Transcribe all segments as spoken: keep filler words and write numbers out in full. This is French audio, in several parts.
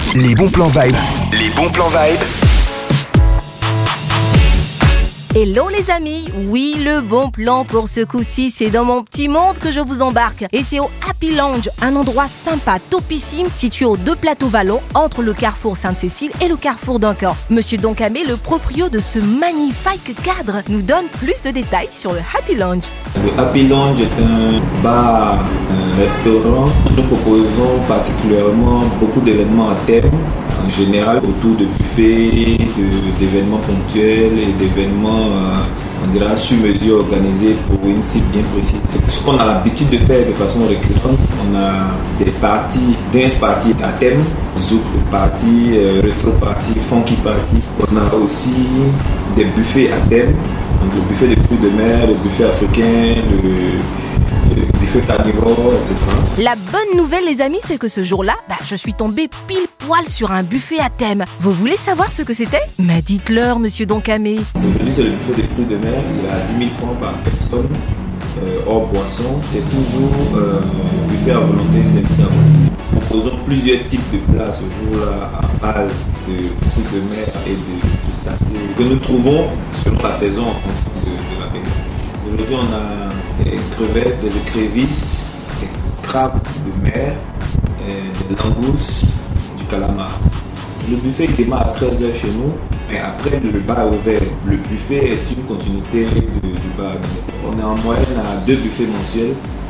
Les bons plans vibes. Les bons plans vibes. Hello les amis, oui le bon plan pour ce coup-ci, c'est dans mon petit monde que je vous embarque. Et c'est au Happy Lounge, un endroit sympa, topissime, situé aux deux plateaux Vallon, entre le carrefour Sainte-Cécile et le carrefour Duncan. Monsieur Doncamé, le proprio de ce magnifique cadre, nous donne plus de détails sur le Happy Lounge. Le Happy Lounge est un bar, un restaurant. Nous proposons particulièrement beaucoup d'événements à thème, en général autour de buffets, de, d'événements ponctuels et d'événements euh, on dira sur mesure organisés pour une cible bien précise. C'est ce qu'on a l'habitude de faire de façon récurrente. On a des parties, dance parties à thème, zouk party, euh, retro party, funky party. On a aussi des buffets à thème, donc le buffet de fruits de mer, le buffet africain, le, le buffet carnivore, et cetera. La bonne nouvelle les amis, c'est que ce jour-là, bah, je suis tombée pile poil sur un buffet à thème. Vous voulez savoir ce que c'était? Mais dites-leur, monsieur Doncamé. Aujourd'hui, c'est le buffet des fruits de mer. Il est à dix mille francs par personne, euh, hors boisson. C'est toujours euh, buffet à volonté, c'est à volonté. Nous proposons plusieurs types de plats ce jour-là à base de fruits de mer et de crustacés que nous trouvons selon la saison en fonction de, de la période. Aujourd'hui, on a des crevettes, des écrevisses, des crabes de mer, des langoustes, du calamar. Le buffet démarre à treize heures chez nous, mais après le bar est ouvert. Le buffet est une continuité de, du bar. On est en moyenne à deux buffets mensuels,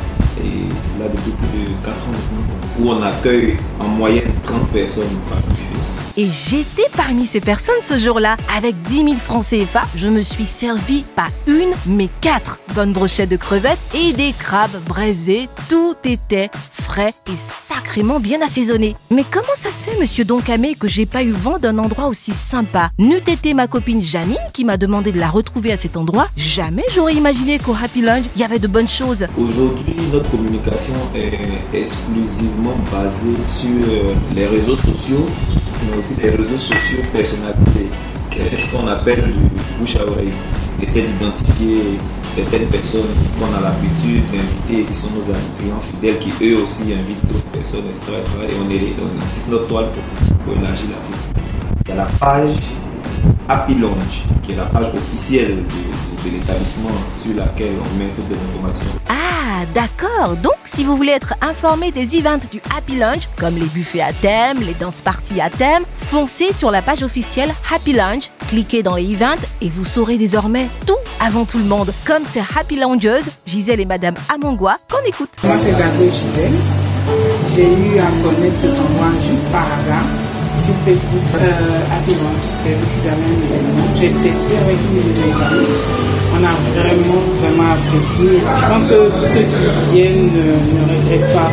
et c'est là depuis plus de quatre ans maintenant, où on accueille en moyenne trente personnes par buffet. Et j'étais parmi ces personnes ce jour-là. Avec dix mille francs C F A, je me suis servi pas une, mais quatre bonnes brochettes de crevettes et des crabes braisés. Tout était frais et sacrément bien assaisonné. Mais comment ça se fait, monsieur Doncamé, que j'ai pas eu vent d'un endroit aussi sympa? N'eût été ma copine Janine qui m'a demandé de la retrouver à cet endroit, jamais j'aurais imaginé qu'au Happy Lounge, il y avait de bonnes choses. Aujourd'hui, notre communication est exclusivement basée sur les réseaux sociaux, mais aussi les réseaux sociaux personnalisés. C'est ce qu'on appelle du bouche à oreille. Essayer d'identifier certaines personnes qu'on a l'habitude d'inviter, qui sont nos clients fidèles, qui eux aussi invitent d'autres personnes, et cetera et cetera. Et on, est, on utilise notre toile pour, pour élargir la cible. Il y a la page Happy Lounge, qui est la page officielle de, de, de l'établissement sur laquelle on met toutes les informations. Ah, d'accord. Donc, si vous voulez être informé des events du Happy Lounge, comme les buffets à thème, les dance parties à thème, foncez sur la page officielle Happy Lounge, cliquez dans les events et vous saurez désormais tout avant tout le monde. Comme ces Happy Loungeuses, Gisèle et Madame Amangwa, qu'on écoute. Moi, c'est Gado Gisèle. J'ai eu à connaître cet endroit juste par hasard sur Facebook. Euh, Happy Lounge, vous avez un événement. J'ai testé avec une de mes amis. On a vraiment, vraiment apprécié. Je pense que tous ceux qui viennent ne, ne regrettent pas.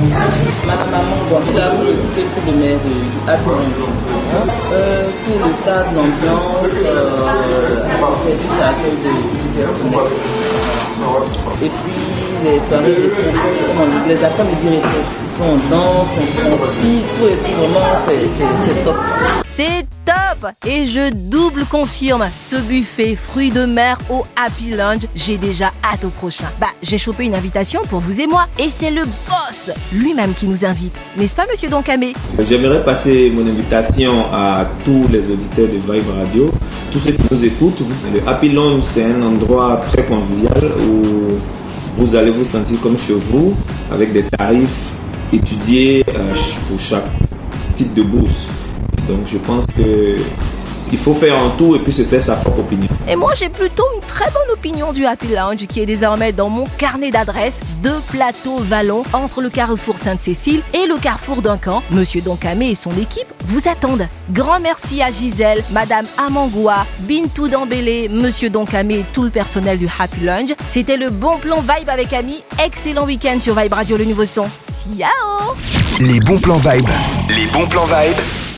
Madame Amangwa, c'est là où le coup de mer de Happy Lounge. Euh, tout le tas d'ambiance, euh, service à l'accueil de l'hiver. Et puis les soirées rétro, les après-midi rétro. On danse, on s'inspire, tout et tout, vraiment, c'est, c'est, c'est top. C'est top! Et je double confirme, ce buffet fruits de mer au Happy Lounge, j'ai déjà hâte au prochain. Bah, j'ai chopé une invitation pour vous et moi, et c'est le boss lui-même qui nous invite. N'est-ce pas, monsieur Doncamé? J'aimerais passer mon invitation à tous les auditeurs de Vibe Radio, tous ceux qui nous écoutent. Le Happy Lounge, c'est un endroit très convivial où vous allez vous sentir comme chez vous, avec des tarifs étudier euh, pour chaque type de bourse. Donc je pense que il faut faire un tour et puis se faire sa propre opinion. Et moi j'ai plutôt une très bonne opinion du Happy Lounge qui est désormais dans mon carnet d'adresses. Deux plateaux Vallon entre le carrefour Sainte-Cécile et le carrefour Duncan. Monsieur Doncamé et son équipe vous attendent. Grand merci à Gisèle, Madame Amangwa, Bintou Dambélé, Monsieur Doncamé et tout le personnel du Happy Lounge. C'était le bon plan Vibe avec Ami. Excellent week-end sur Vibe Radio, le nouveau son. Ciao. Les bons plans vibes. Les bons plans vibes.